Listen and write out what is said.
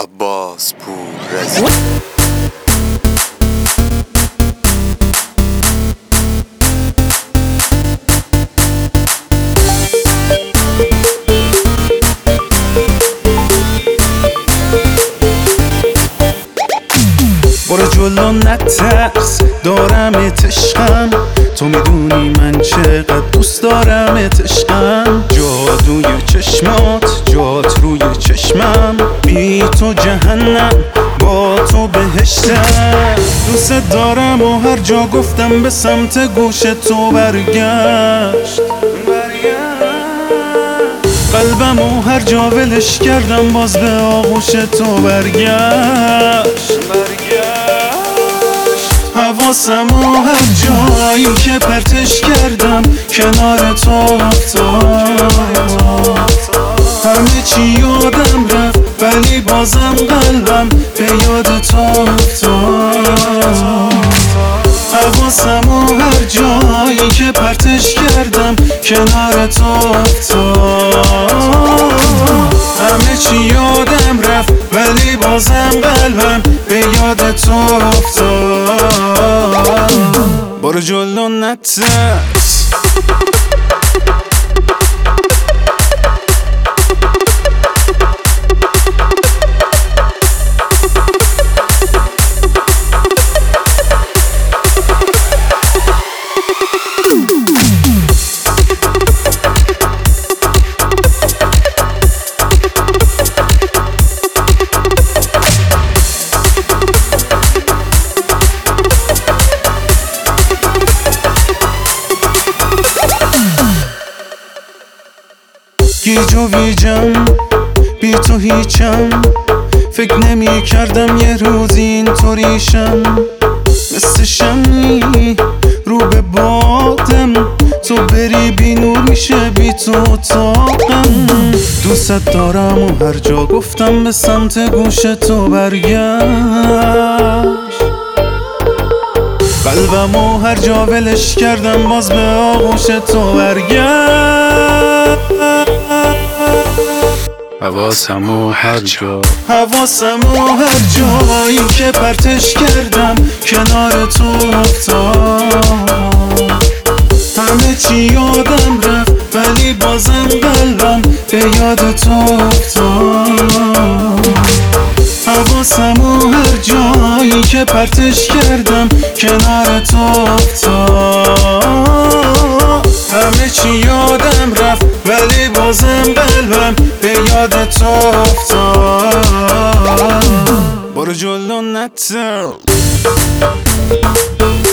عباس پوررزی. برو جلو نترس، دارمت عشقم، تو میدونی من چقدر دوست دارمت عشقم. جادوی چشمات جات روی چشمم، بی تو جهنم با تو بهشتم. دوست دارم و هر جا گفتم به سمت گوش تو برگشت. قلبم و هر جا ولش کردم باز به آغوش تو برگشت. حواسم و هر جایی که پرتش کردم کنار تو افتاد. همه چی یادم رفت ولی بازم قلبم به یاد تو افتاد. حواسم و هر جایی که پرتش کردم کنار تو افتاد. همه چی یادم رفت ولی بازم قلبم به یاد تو افتاد. برو جلو نترس. گیج و ویجم بی تو هیچم، فکر نمی کردم یه روز اینطوریشم. مثل شمی رو به بادم، تو بری بی نور میشه بی تو اتاقم. دوست دارم و هر جا گفتم به سمت گوش تو برگشت. قلبم و هر جا ولش کردم باز به آغوش تو برگشت. حواسم و هر جایی که پرتش کردم کنار تو افتاد. همه چی یادم رفت ولی بازم قلبم به یاد تو افتاد. حواسم و هر جایی که پرتش کردم کنار تو افتاد. همه چی یادم رفت ولی بازم قلبم به یاد تو افتاد. برو جلو نترس.